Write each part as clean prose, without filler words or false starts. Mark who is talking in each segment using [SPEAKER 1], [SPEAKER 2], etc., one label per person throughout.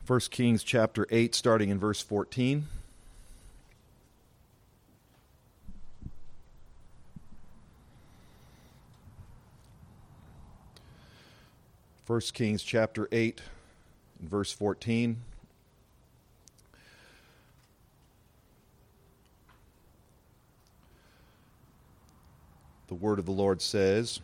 [SPEAKER 1] 1 Kings chapter 8, starting in verse 14. First Kings chapter 8, verse 14. The word of the Lord says,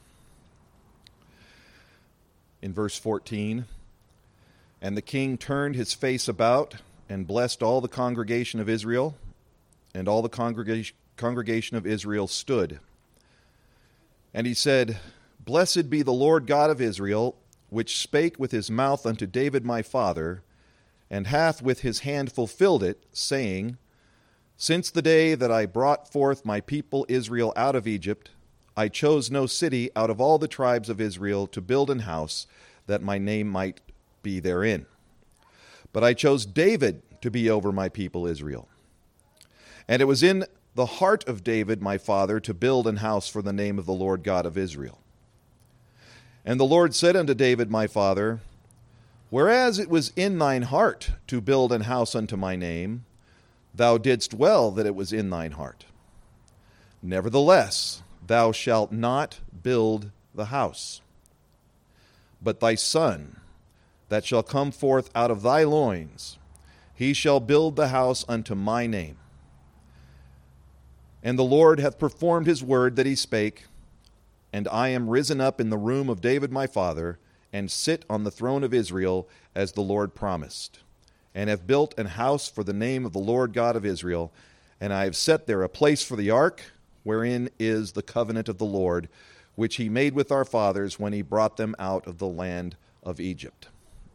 [SPEAKER 1] in verse 14, "And the king turned his face about and blessed all the congregation of Israel, and all the congregation of Israel stood. And he said, Blessed be the Lord God of Israel, which spake with his mouth unto David my father, and hath with his hand fulfilled it, saying, Since the day that I brought forth my people Israel out of Egypt, I chose no city out of all the tribes of Israel to build an house, that my name might be therein. But I chose David to be over my people Israel. And it was in the heart of David my father to build an house for the name of the Lord God of Israel. And the Lord said unto David my father, Whereas it was in thine heart to build an house unto my name, thou didst well that it was in thine heart. Nevertheless, thou shalt not build the house. But thy son, that shall come forth out of thy loins, he shall build the house unto my name. And the Lord hath performed his word that he spake, and I am risen up in the room of David my father, and sit on the throne of Israel, as the Lord promised, and have built an house for the name of the Lord God of Israel, and I have set there a place for the ark, wherein is the covenant of the Lord, which he made with our fathers when he brought them out of the land of Egypt."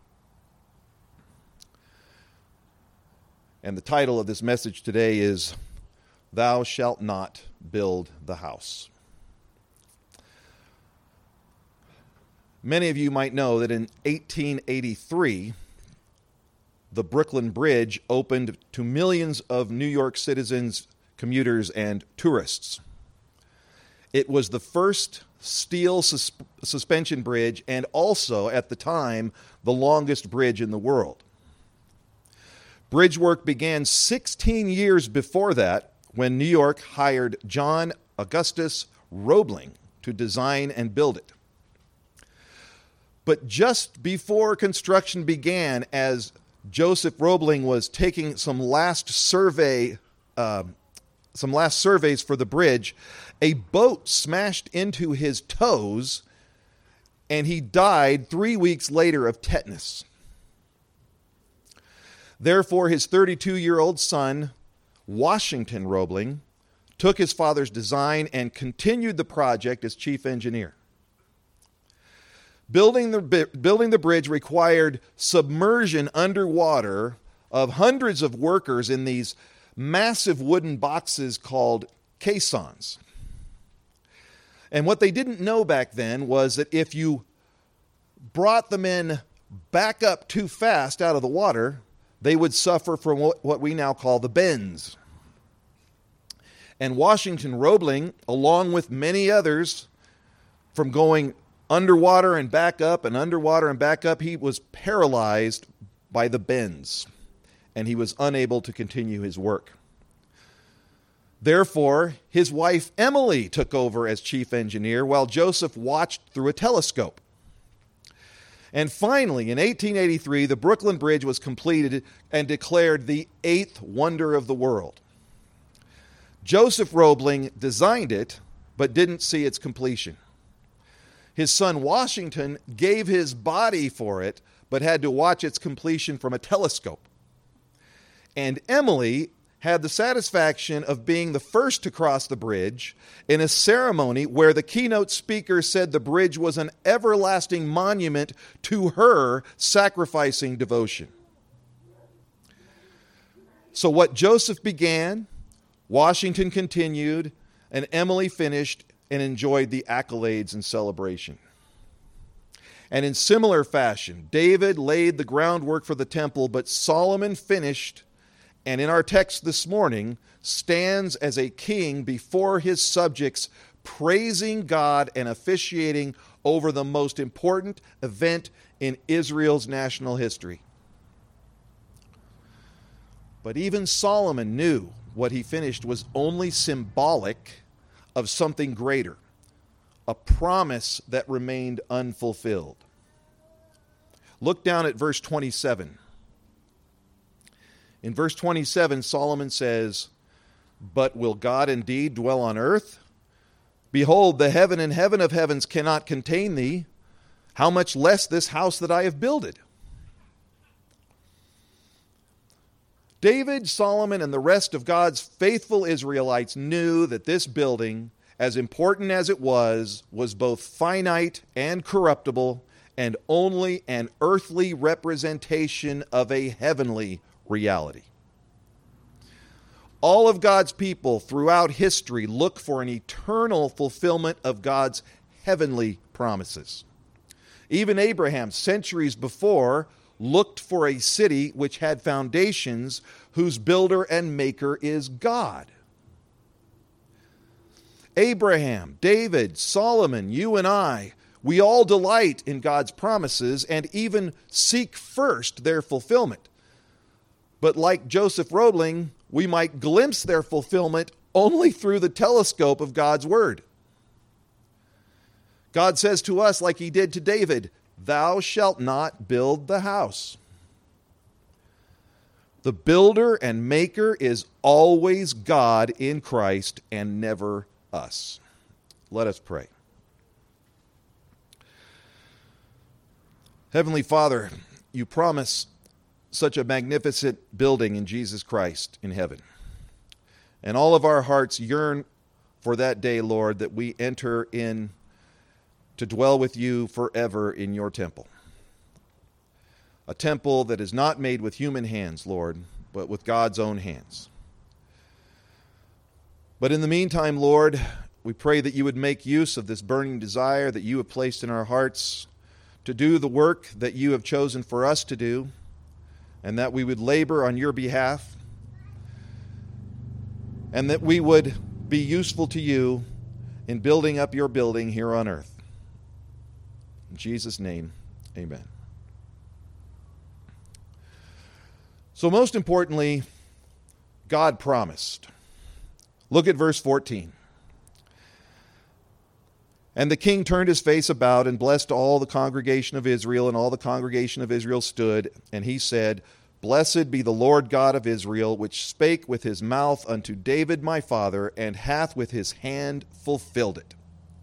[SPEAKER 1] And the title of this message today is, Thou shalt not build the house. Many of you might know that in 1883, the Brooklyn Bridge opened to millions of New York citizens, commuters, and tourists. It was the first steel suspension bridge, and also, at the time, the longest bridge in the world. Bridge work began 16 years before that, when New York hired John Augustus Roebling to design and build it. But just before construction began, as Joseph Roebling was taking some last surveys for the bridge, a boat smashed into his toes, and he died 3 weeks later of tetanus. Therefore, his 32-year-old son, Washington Roebling, took his father's design and continued the project as chief engineer. Building the bridge required submersion underwater of hundreds of workers in these massive wooden boxes called caissons. And what they didn't know back then was that if you brought the men back up too fast out of the water, they would suffer from what we now call the bends. And Washington Roebling, along with many others, from going underwater and back up and underwater and back up, he was paralyzed by the bends, and he was unable to continue his work. Therefore, his wife Emily took over as chief engineer while Joseph watched through a telescope. And finally, in 1883, the Brooklyn Bridge was completed and declared the 8th wonder of the world. Joseph Roebling designed it, but didn't see its completion. His son Washington gave his body for it, but had to watch its completion from a telescope. And Emily had the satisfaction of being the first to cross the bridge in a ceremony where the keynote speaker said the bridge was an everlasting monument to her sacrificing devotion. So what Joseph began, Washington continued, and Emily finished and enjoyed the accolades and celebration. And in similar fashion, David laid the groundwork for the temple, but Solomon finished, and in our text this morning, stands as a king before his subjects, praising God and officiating over the most important event in Israel's national history. But even Solomon knew what he finished was only symbolic of something greater, a promise that remained unfulfilled. Look down at verse 27. In verse 27, Solomon says, "But will God indeed dwell on earth? Behold, the heaven and heaven of heavens cannot contain thee. How much less this house that I have builded?" David, Solomon, and the rest of God's faithful Israelites knew that this building, as important as it was both finite and corruptible, and only an earthly representation of a heavenly reality. All of God's people throughout history look for an eternal fulfillment of God's heavenly promises. Even Abraham, centuries before, looked for a city which had foundations, whose builder and maker is God. Abraham, David, Solomon, you and I, we all delight in God's promises and even seek first their fulfillment. But like Joseph Roebling, we might glimpse their fulfillment only through the telescope of God's word. God says to us, like he did to David, "Thou shalt not build the house." The builder and maker is always God in Christ and never us. Let us pray. Heavenly Father, you promise such a magnificent building in Jesus Christ in heaven. And all of our hearts yearn for that day, Lord, that we enter in to dwell with you forever in your temple. A temple that is not made with human hands, Lord, but with God's own hands. But in the meantime, Lord, we pray that you would make use of this burning desire that you have placed in our hearts to do the work that you have chosen for us to do, and that we would labor on your behalf, and that we would be useful to you in building up your building here on earth. In Jesus' name, amen. So most importantly, God promised. Look at verse 14. "And the king turned his face about and blessed all the congregation of Israel, and all the congregation of Israel stood. And he said, Blessed be the Lord God of Israel, which spake with his mouth unto David my father, and hath with his hand fulfilled it."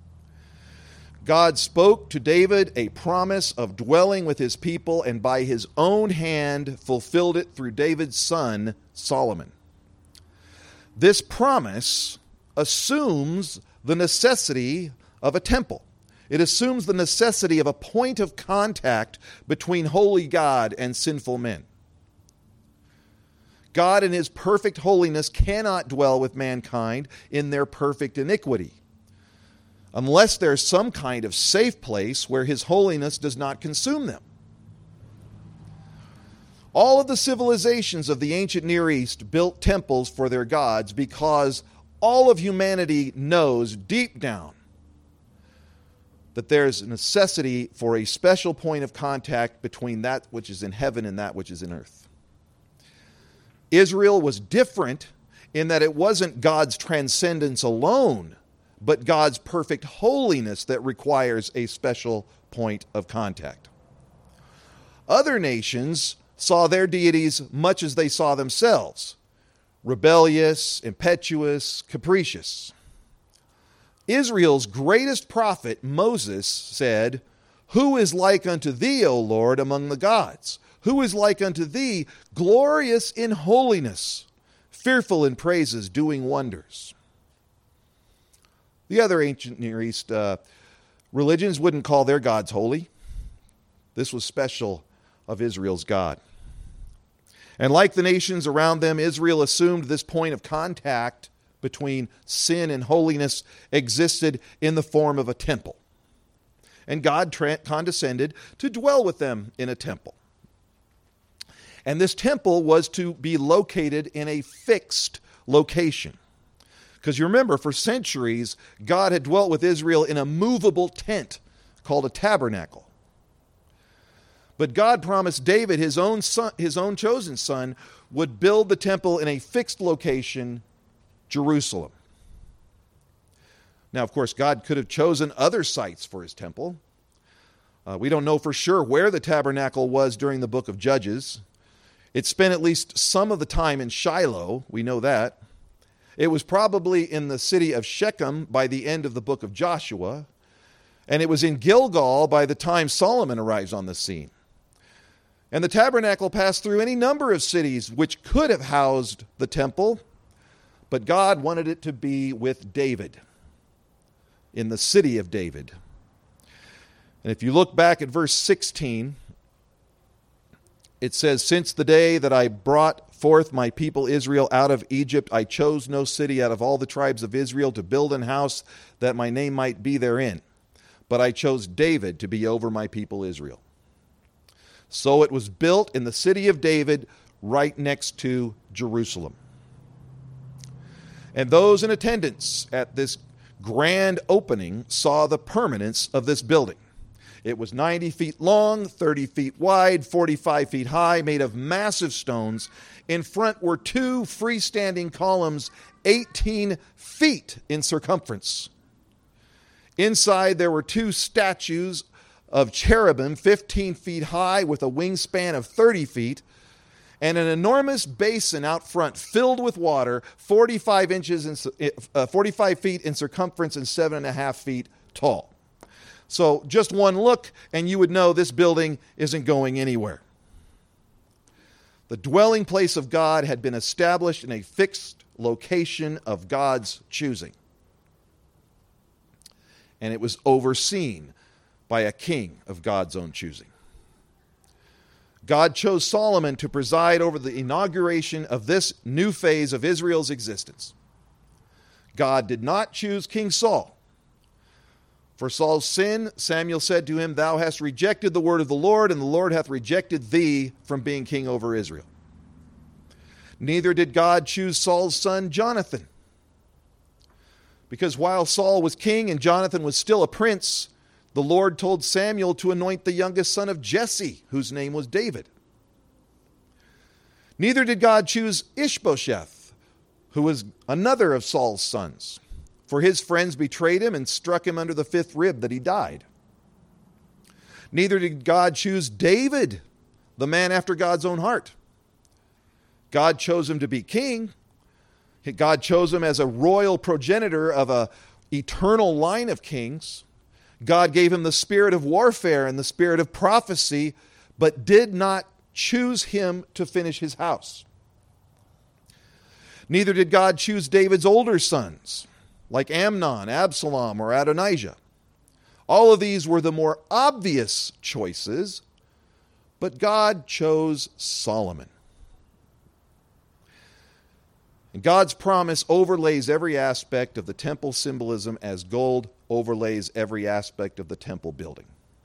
[SPEAKER 1] God spoke to David a promise of dwelling with his people, and by his own hand fulfilled it through David's son, Solomon. This promise assumes the necessity of a temple. It assumes the necessity of a point of contact between holy God and sinful men. God in his perfect holiness cannot dwell with mankind in their perfect iniquity, unless there's some kind of safe place where his holiness does not consume them. All of the civilizations of the ancient Near East built temples for their gods because all of humanity knows deep down that there's a necessity for a special point of contact between that which is in heaven and that which is in earth. Israel was different in that it wasn't God's transcendence alone, but God's perfect holiness that requires a special point of contact. Other nations saw their deities much as they saw themselves: rebellious, impetuous, capricious. Israel's greatest prophet, Moses, said, "Who is like unto thee, O Lord, among the gods? Who is like unto thee, glorious in holiness, fearful in praises, doing wonders?" The other ancient Near East religions wouldn't call their gods holy. This was special of Israel's God. And like the nations around them, Israel assumed this point of contact between sin and holiness existed in the form of a temple. And God condescended to dwell with them in a temple. And this temple was to be located in a fixed location. Because you remember, for centuries, God had dwelt with Israel in a movable tent called a tabernacle. But God promised David, his own son, his own chosen son, would build the temple in a fixed location, Jerusalem. Now, of course, God could have chosen other sites for his temple. We don't know for sure where the tabernacle was during the book of Judges. It spent at least some of the time in Shiloh. We know that. It was probably in the city of Shechem by the end of the book of Joshua. And it was in Gilgal by the time Solomon arrives on the scene. And the tabernacle passed through any number of cities which could have housed the temple, but God wanted it to be with David, in the city of David. And if you look back at verse 16, it says, "Since the day that I brought forth my people Israel out of Egypt, I chose no city out of all the tribes of Israel to build an house that my name might be therein. But I chose David to be over my people Israel." So it was built in the city of David, right next to Jerusalem. And those in attendance at this grand opening saw the permanence of this building. It was 90 feet long, 30 feet wide, 45 feet high, made of massive stones. In front were two freestanding columns, 18 feet in circumference. Inside there were two statues of cherubim, 15 feet high with a wingspan of 30 feet, and an enormous basin out front filled with water, 45 feet in circumference and 7.5 feet tall. So just one look and you would know this building isn't going anywhere. The dwelling place of God had been established in a fixed location of God's choosing. And it was overseen by a king of God's own choosing. God chose Solomon to preside over the inauguration of this new phase of Israel's existence. God did not choose King Saul. For Saul's sin, Samuel said to him, "Thou hast rejected the word of the Lord, and the Lord hath rejected thee from being king over Israel." Neither did God choose Saul's son Jonathan. Because while Saul was king and Jonathan was still a prince, the Lord told Samuel to anoint the youngest son of Jesse, whose name was David. Neither did God choose Ishbosheth, who was another of Saul's sons, for his friends betrayed him and struck him under the fifth rib that he died. Neither did God choose David, the man after God's own heart. God chose him to be king. God chose him as a royal progenitor of an eternal line of kings. God gave him the spirit of warfare and the spirit of prophecy, but did not choose him to finish his house. Neither did God choose David's older sons, like Amnon, Absalom, or Adonijah. All of these were the more obvious choices, but God chose Solomon. And God's promise overlays every aspect of the temple symbolism as gold overlays every aspect of the temple building.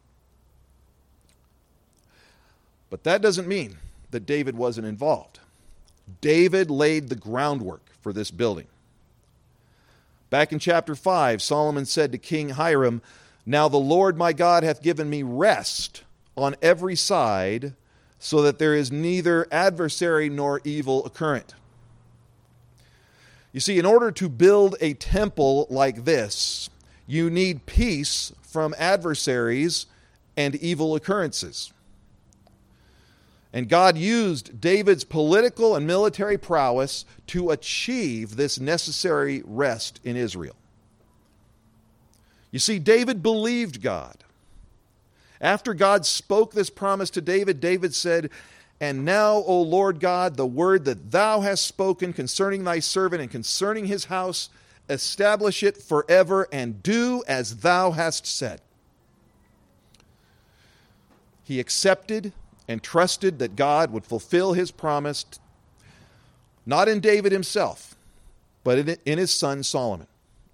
[SPEAKER 1] But that doesn't mean that David wasn't involved. David laid the groundwork for this building. Back in chapter 5, Solomon said to King Hiram, "Now the Lord my God hath given me rest on every side, so that there is neither adversary nor evil occurrent." You see, in order to build a temple like this, you need peace from adversaries and evil occurrences. And God used David's political and military prowess to achieve this necessary rest in Israel. You see, David believed God. After God spoke this promise to David, David said, "And now, O Lord God, the word that thou hast spoken concerning thy servant and concerning his house, establish it forever and do as thou hast said." He accepted and trusted that God would fulfill his promise, not in David himself, but in his son Solomon.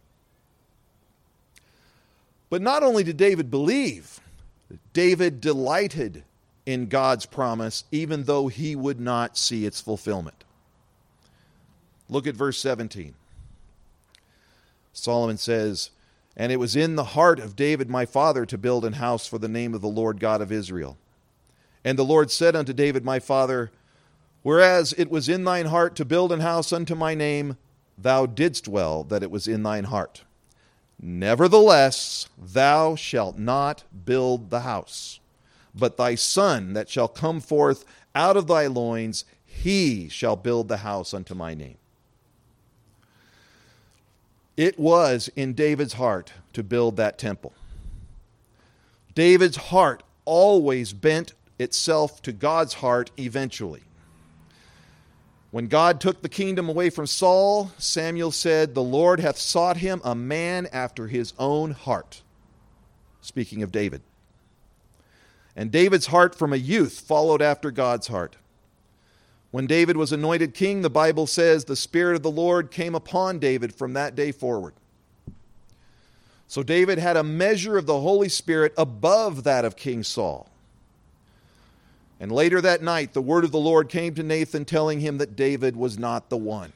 [SPEAKER 1] But not only did David believe, David delighted in God's promise, even though he would not see its fulfillment. Look at verse 17. Solomon says, "And it was in the heart of David my father to build an house for the name of the Lord God of Israel. And the Lord said unto David my father, Whereas it was in thine heart to build an house unto my name, thou didst well that it was in thine heart. Nevertheless, thou shalt not build the house, but thy son that shall come forth out of thy loins, he shall build the house unto my name. It was in David's heart to build that temple. David's heart always bent itself to God's heart eventually. When God took the kingdom away from Saul, Samuel said, The Lord hath sought him a man after his own heart. Speaking of David. And David's heart from a youth followed after God's heart. When David was anointed king, the Bible says the Spirit of the Lord came upon David from that day forward. So David had a measure of the Holy Spirit above that of King Saul. And later that night, the word of the Lord came to Nathan, telling him that David was not the one.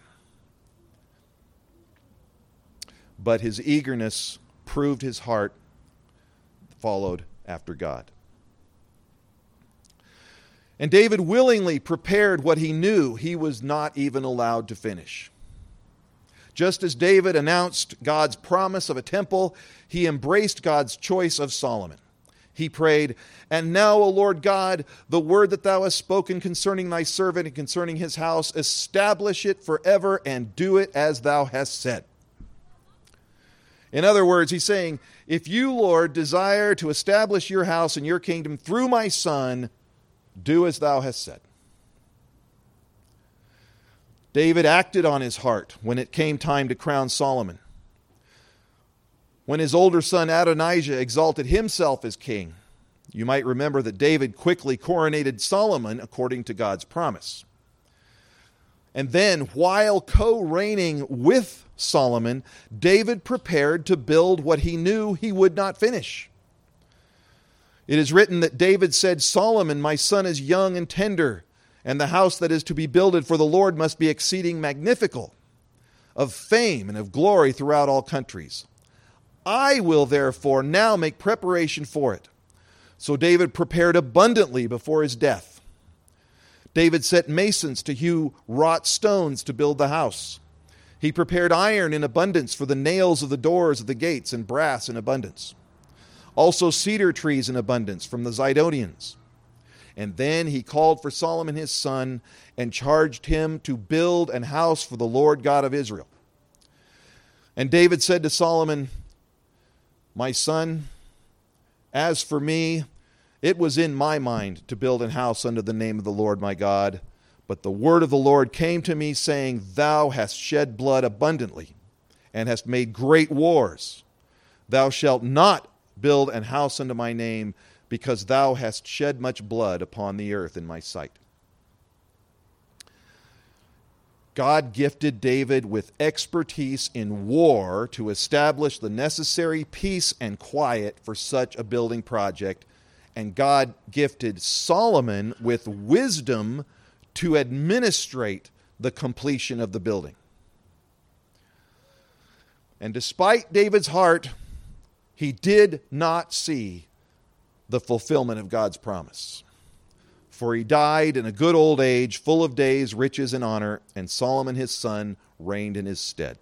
[SPEAKER 1] But his eagerness proved his heart followed after God. And David willingly prepared what he knew he was not even allowed to finish. Just as David announced God's promise of a temple, he embraced God's choice of Solomon. He prayed, And now, O Lord God, the word that thou hast spoken concerning thy servant and concerning his house, establish it forever and do it as thou hast said. In other words, he's saying, if you, Lord, desire to establish your house and your kingdom through my son, do as thou hast said. David acted on his heart when it came time to crown Solomon. When his older son Adonijah exalted himself as king, you might remember that David quickly coronated Solomon according to God's promise. And then, while co-reigning with Solomon, David prepared to build what he knew he would not finish. It is written that David said, Solomon, my son, is young and tender, and the house that is to be builded for the Lord must be exceeding magnifical, of fame and of glory throughout all countries. I will therefore now make preparation for it. So David prepared abundantly before his death. David set masons to hew wrought stones to build the house. He prepared iron in abundance for the nails of the doors of the gates, and brass in abundance. Also cedar trees in abundance from the Zidonians. And then he called for Solomon his son, and charged him to build an house for the Lord God of Israel. And David said to Solomon, My son, as for me, it was in my mind to build an house under the name of the Lord my God. But the word of the Lord came to me, saying, Thou hast shed blood abundantly, and hast made great wars. Thou shalt not build an house unto my name, because thou hast shed much blood upon the earth in my sight. God gifted David with expertise in war to establish the necessary peace and quiet for such a building project. And God gifted Solomon with wisdom to administrate the completion of the building. And despite David's heart, he did not see the fulfillment of God's promise. For he died in a good old age, full of days, riches, and honor, and Solomon his son reigned in his stead.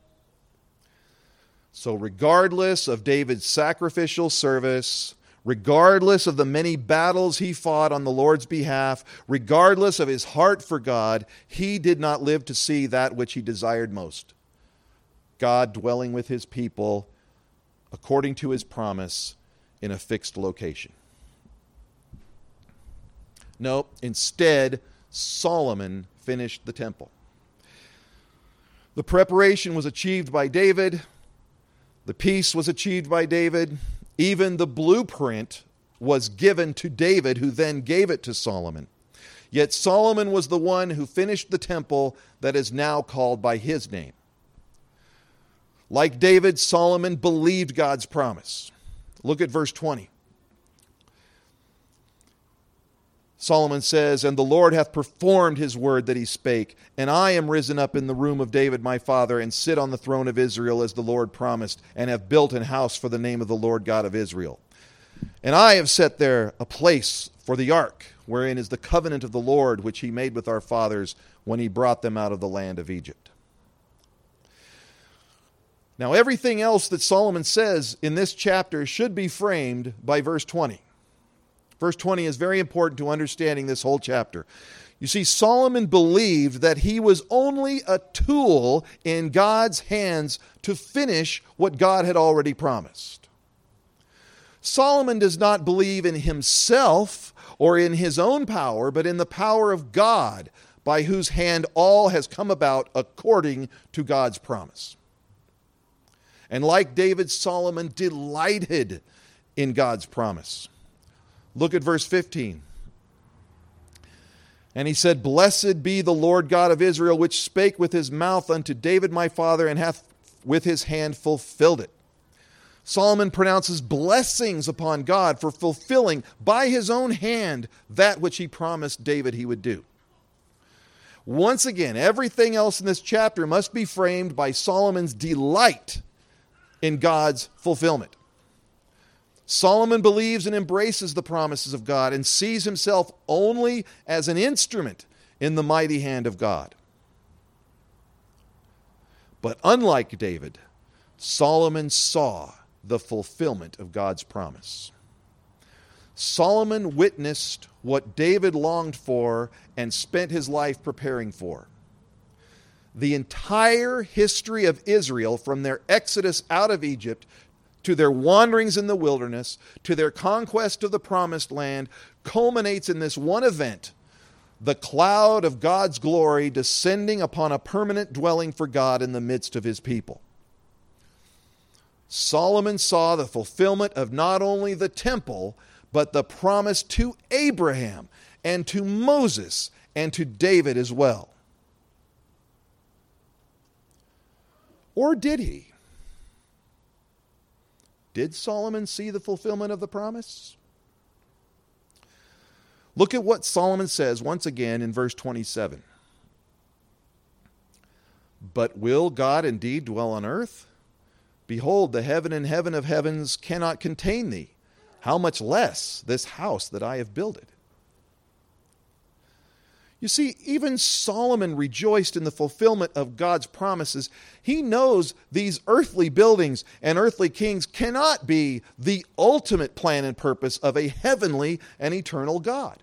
[SPEAKER 1] So regardless of David's sacrificial service, regardless of the many battles he fought on the Lord's behalf, regardless of his heart for God, he did not live to see that which he desired most: God dwelling with his people according to his promise in a fixed location. No, instead, Solomon finished the temple. The preparation was achieved by David. The peace was achieved by David. Even the blueprint was given to David, who then gave it to Solomon. Yet Solomon was the one who finished the temple that is now called by his name. Like David, Solomon believed God's promise. Look at verse 20. Solomon says, And the Lord hath performed his word that he spake, and I am risen up in the room of David my father, and sit on the throne of Israel as the Lord promised, and have built an house for the name of the Lord God of Israel. And I have set there a place for the ark, wherein is the covenant of the Lord, which he made with our fathers when he brought them out of the land of Egypt. Now, everything else that Solomon says in this chapter should be framed by verse 20. Verse 20 is very important to understanding this whole chapter. You see, Solomon believed that he was only a tool in God's hands to finish what God had already promised. Solomon does not believe in himself or in his own power, but in the power of God, by whose hand all has come about according to God's promise. And like David, Solomon delighted in God's promise. Look at verse 15. And he said, Blessed be the Lord God of Israel, which spake with his mouth unto David my father, and hath with his hand fulfilled it. Solomon pronounces blessings upon God for fulfilling by his own hand that which he promised David he would do. Once again, everything else in this chapter must be framed by Solomon's delight in God's fulfillment. Solomon believes and embraces the promises of God and sees himself only as an instrument in the mighty hand of God. But unlike David, Solomon saw the fulfillment of God's promise. Solomon witnessed what David longed for and spent his life preparing for. The entire history of Israel, from their exodus out of Egypt to their wanderings in the wilderness, to their conquest of the promised land, culminates in this one event, the cloud of God's glory descending upon a permanent dwelling for God in the midst of his people. Solomon saw the fulfillment of not only the temple, but the promise to Abraham and to Moses and to David as well. Or did he? Did Solomon see the fulfillment of the promise? Look at what Solomon says once again in verse 27. But will God indeed dwell on earth? Behold, the heaven and heaven of heavens cannot contain thee. How much less this house that I have builded? You see, even Solomon rejoiced in the fulfillment of God's promises. He knows these earthly buildings and earthly kings cannot be the ultimate plan and purpose of a heavenly and eternal God.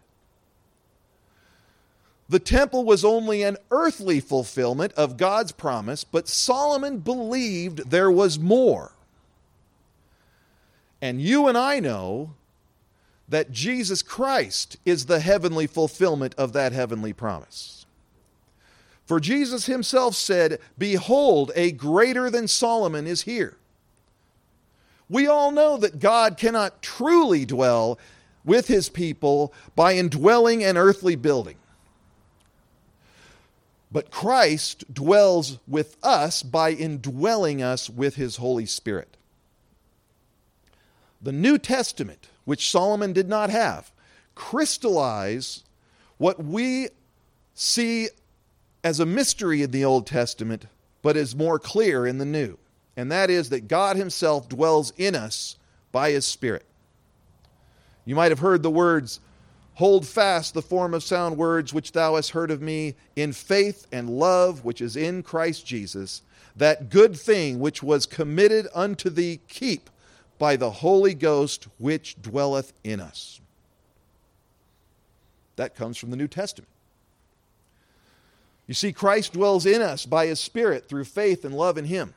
[SPEAKER 1] The temple was only an earthly fulfillment of God's promise, but Solomon believed there was more. And you and I know that Jesus Christ is the heavenly fulfillment of that heavenly promise. For Jesus himself said, Behold, a greater than Solomon is here. We all know that God cannot truly dwell with his people by indwelling an earthly building. But Christ dwells with us by indwelling us with his Holy Spirit. The New Testament, which Solomon did not have, crystallize what we see as a mystery in the Old Testament, but is more clear in the New. And that is that God himself dwells in us by his Spirit. You might have heard the words, Hold fast the form of sound words which thou hast heard of me, in faith and love which is in Christ Jesus. That good thing which was committed unto thee keep by the Holy Ghost which dwelleth in us. That comes from the New Testament. You see, Christ dwells in us by his Spirit through faith and love in him.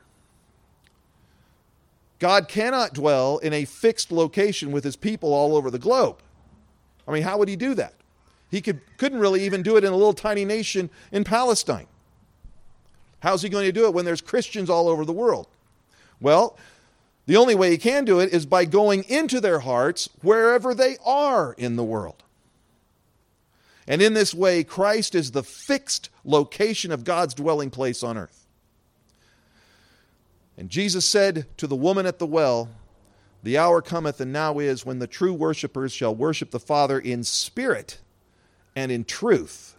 [SPEAKER 1] God cannot dwell in a fixed location with his people all over the globe. I mean, how would he do that? He couldn't really even do it in a little tiny nation in Palestine. How's he going to do it when there's Christians all over the world? Well, the only way he can do it is by going into their hearts wherever they are in the world. And in this way, Christ is the fixed location of God's dwelling place on earth. And Jesus said to the woman at the well, The hour cometh and now is when the true worshipers shall worship the Father in spirit and in truth.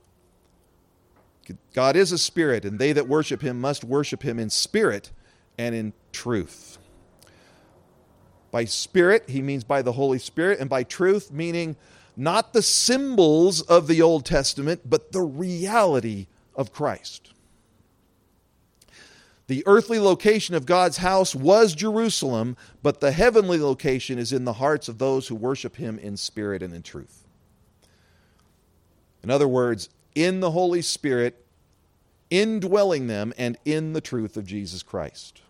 [SPEAKER 1] God is a spirit, and they that worship him must worship him in spirit and in truth. By Spirit, he means by the Holy Spirit, and by truth, meaning not the symbols of the Old Testament, but the reality of Christ. The earthly location of God's house was Jerusalem, but the heavenly location is in the hearts of those who worship him in spirit and in truth. In other words, in the Holy Spirit, indwelling them, and in the truth of Jesus Christ.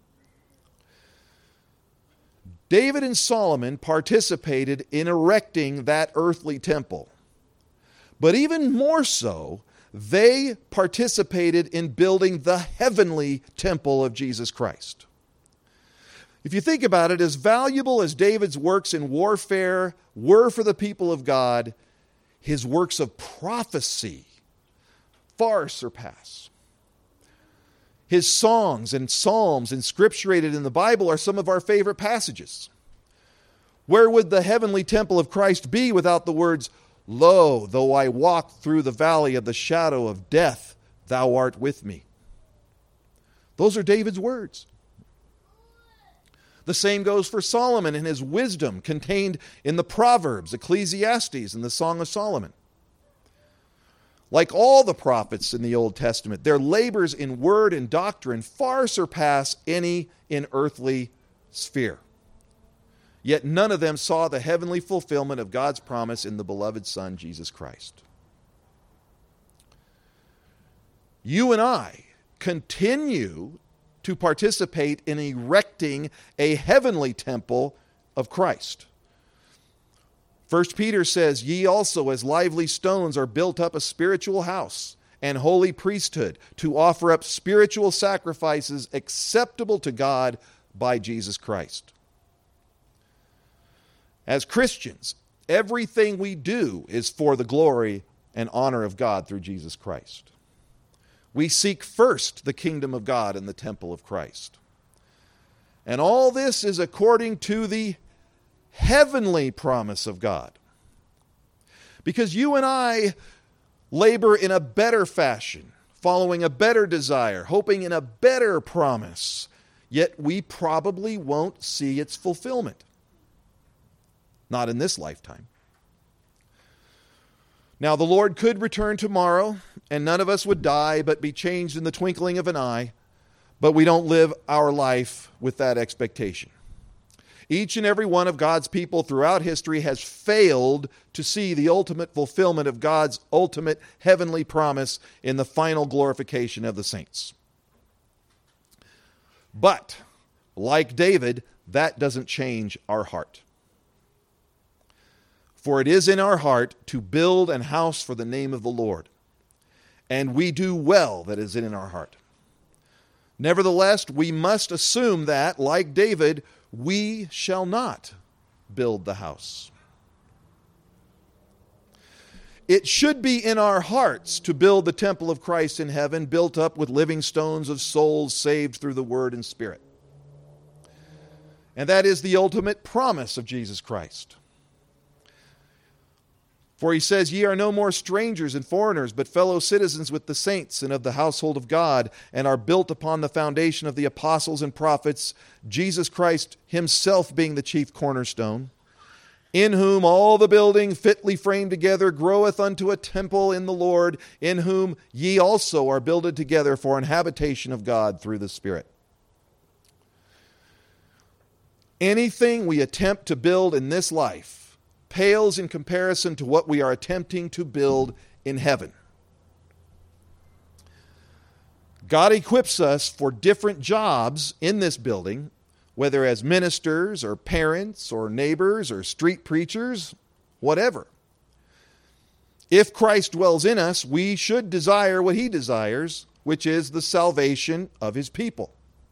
[SPEAKER 1] David and Solomon participated in erecting that earthly temple. But even more so, they participated in building the heavenly temple of Jesus Christ. If you think about it, as valuable as David's works in warfare were for the people of God, his works of prophecy far surpass. His songs and psalms inscripturated in the Bible are some of our favorite passages. Where would the heavenly temple of Christ be without the words, "Lo, though I walk through the valley of the shadow of death, thou art with me"? Those are David's words. The same goes for Solomon and his wisdom contained in the Proverbs, Ecclesiastes, and the Song of Solomon. Like all the prophets in the Old Testament, their labors in word and doctrine far surpass any in earthly sphere. Yet none of them saw the heavenly fulfillment of God's promise in the beloved Son, Jesus Christ. You and I continue to participate in erecting a heavenly temple of Christ. 1 Peter says, "Ye also as lively stones are built up a spiritual house and holy priesthood to offer up spiritual sacrifices acceptable to God by Jesus Christ." As Christians, everything we do is for the glory and honor of God through Jesus Christ. We seek first the kingdom of God and the temple of Christ. And all this is according to the heavenly promise of God. Because you and I labor in a better fashion, following a better desire, hoping in a better promise, yet we probably won't see its fulfillment. Not in this lifetime. Now, the Lord could return tomorrow, and none of us would die but be changed in the twinkling of an eye, but we don't live our life with that expectation. Each and every one of God's people throughout history has failed to see the ultimate fulfillment of God's ultimate heavenly promise in the final glorification of the saints. But, like David, that doesn't change our heart. For it is in our heart to build an house for the name of the Lord, and we do well that is in our heart. Nevertheless, we must assume that, like David, we shall not build the house. It should be in our hearts to build the temple of Christ in heaven, built up with living stones of souls saved through the Word and Spirit. And that is the ultimate promise of Jesus Christ. For he says, "Ye are no more strangers and foreigners, but fellow citizens with the saints and of the household of God, and are built upon the foundation of the apostles and prophets, Jesus Christ himself being the chief cornerstone, in whom all the building fitly framed together groweth unto a temple in the Lord, in whom ye also are builded together for an habitation of God through the Spirit." Anything we attempt to build in this life pales in comparison to what we are attempting to build in heaven. God equips us for different jobs in this building, whether as ministers or parents or neighbors or street preachers, whatever. If Christ dwells in us, we should desire what he desires, which is the salvation of his people.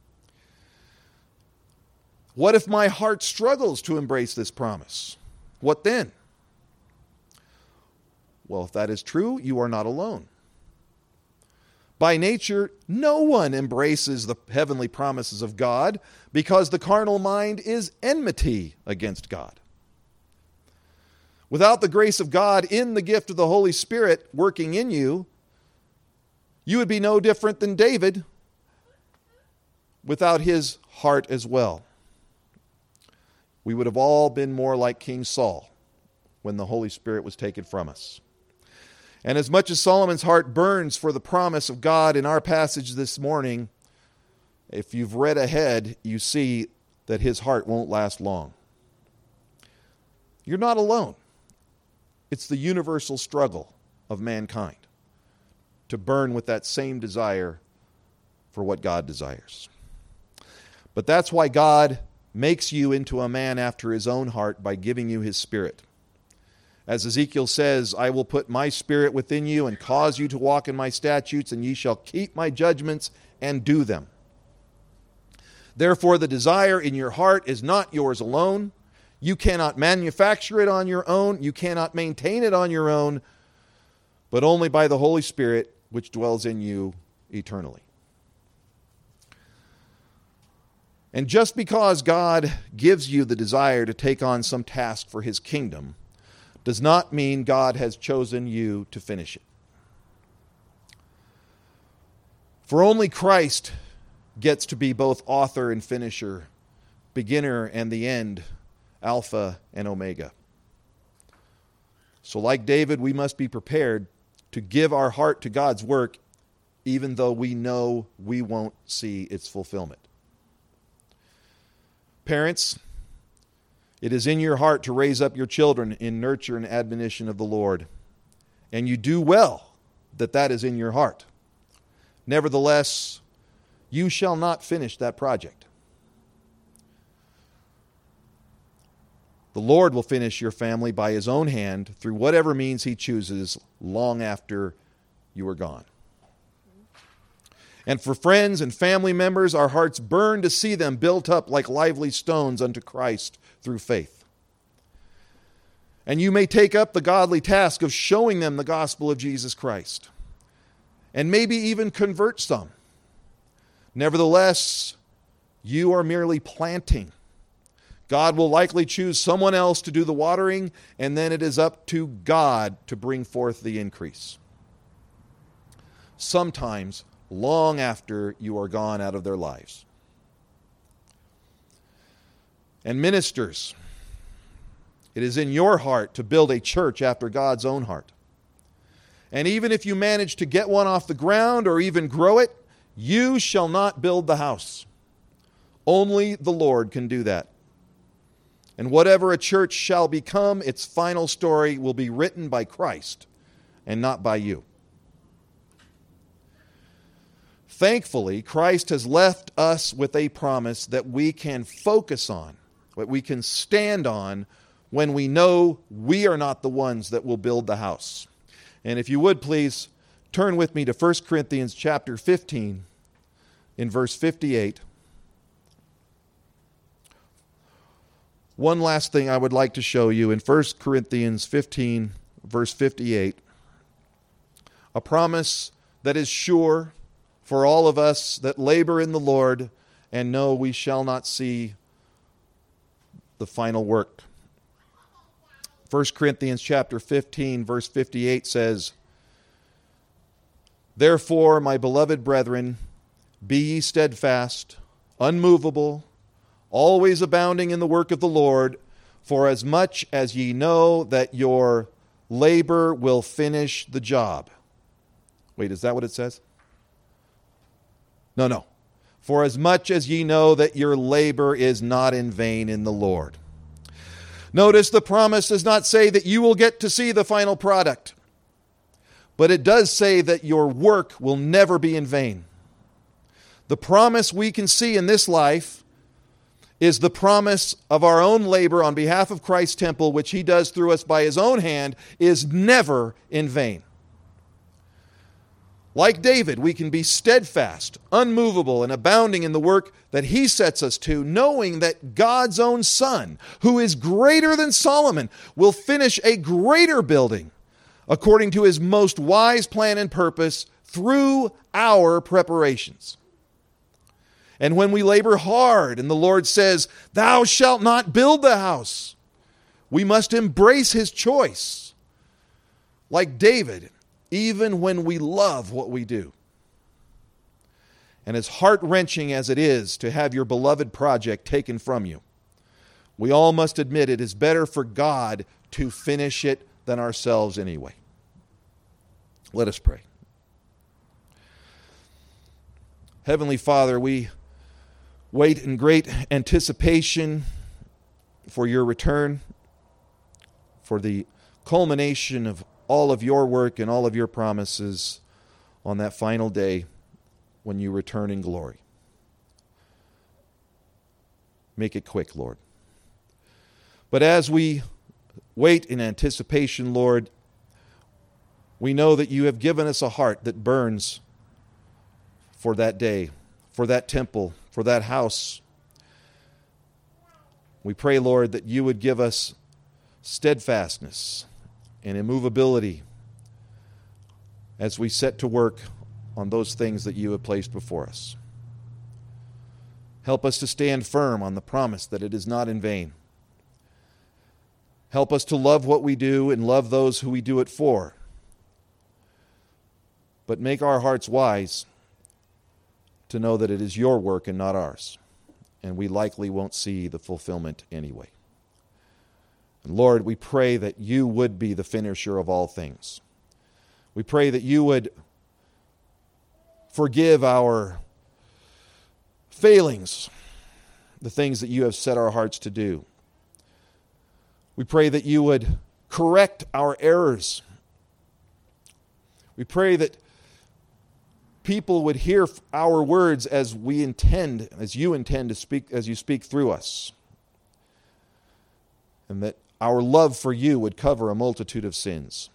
[SPEAKER 1] What if my heart struggles to embrace this promise? What then? Well, if that is true, you are not alone. By nature, no one embraces the heavenly promises of God because the carnal mind is enmity against God. Without the grace of God in the gift of the Holy Spirit working in you, you would be no different than David without his heart as well. we would have all been more like King Saul when the Holy Spirit was taken from us. And as much as Solomon's heart burns for the promise of God in our passage this morning, if you've read ahead, you see that his heart won't last long. You're not alone. It's the universal struggle of mankind to burn with that same desire for what God desires. But that's why God makes you into a man after his own heart by giving you his Spirit. As Ezekiel says, I will put my Spirit within you and cause you to walk in my statutes, and ye shall keep my judgments and do them. Therefore, the desire in your heart is not yours alone. You cannot manufacture it on your own. You cannot maintain it on your own, but only by the Holy Spirit, which dwells in you eternally. And just because God gives you the desire to take on some task for his kingdom does not mean God has chosen you to finish it. For only Christ gets to be both author and finisher, beginner and the end, Alpha and Omega. So like David, we must be prepared to give our heart to God's work, even though we know we won't see its fulfillment. Parents, it is in your heart to raise up your children in nurture and admonition of the Lord, and you do well that is in your heart. Nevertheless, you shall not finish that project. The Lord will finish your family by his own hand through whatever means he chooses long after you are gone. And for friends and family members, our hearts burn to see them built up like lively stones unto Christ through faith. And you may take up the godly task of showing them the gospel of Jesus Christ, and maybe even convert some. Nevertheless, you are merely planting. God will likely choose someone else to do the watering, and then it is up to God to bring forth the increase. Sometimes long after you are gone out of their lives. And ministers, it is in your heart to build a church after God's own heart. And even if you manage to get one off the ground or even grow it, you shall not build the house. Only the Lord can do that. And whatever a church shall become, its final story will be written by Christ and not by you. Thankfully, Christ has left us with a promise that we can focus on, that we can stand on when we know we are not the ones that will build the house. And if you would please turn with me to 1 Corinthians chapter 15 in verse 58. One last thing I would like to show you in 1 Corinthians 15 verse 58. A promise that is sure for all of us that labor in the Lord and know we shall not see the final work. 1 Corinthians chapter 15, verse 58 says, Therefore, my beloved brethren, be ye steadfast, unmovable, always abounding in the work of the Lord, for as much as ye know that your labor will finish the job. Wait, is that what it says? No. For as much as ye know that your labor is not in vain in the Lord. Notice the promise does not say that you will get to see the final product, but it does say that your work will never be in vain. The promise we can see in this life is the promise of our own labor on behalf of Christ's temple, which he does through us by his own hand, is never in vain. Like David, we can be steadfast, unmovable, and abounding in the work that he sets us to, knowing that God's own Son, who is greater than Solomon, will finish a greater building according to his most wise plan and purpose through our preparations. And when we labor hard and the Lord says, "Thou shalt not build the house," we must embrace his choice. Like David, even when we love what we do. And as heart-wrenching as it is to have your beloved project taken from you, we all must admit it is better for God to finish it than ourselves anyway. Let us pray. Heavenly Father, we wait in great anticipation for your return, for the culmination of all of your work and all of your promises on that final day when you return in glory. Make it quick, Lord. But as we wait in anticipation, Lord, we know that you have given us a heart that burns for that day, for that temple, for that house. We pray, Lord, that you would give us steadfastness and immovability as we set to work on those things that you have placed before us. Help us to stand firm on the promise that it is not in vain. Help us to love what we do and love those who we do it for. But make our hearts wise to know that it is your work and not ours, and we likely won't see the fulfillment anyway. And Lord, we pray that you would be the finisher of all things. We pray that you would forgive our failings, the things that you have set our hearts to do. We pray that you would correct our errors. We pray that people would hear our words as we intend, as you intend to speak, as you speak through us. And that our love for you would cover a multitude of sins.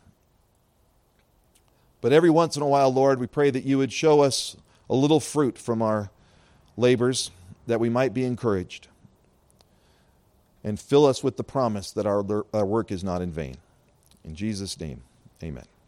[SPEAKER 1] But every once in a while, Lord, we pray that you would show us a little fruit from our labors, that we might be encouraged. And fill us with the promise that our work is not in vain. In Jesus' name, amen.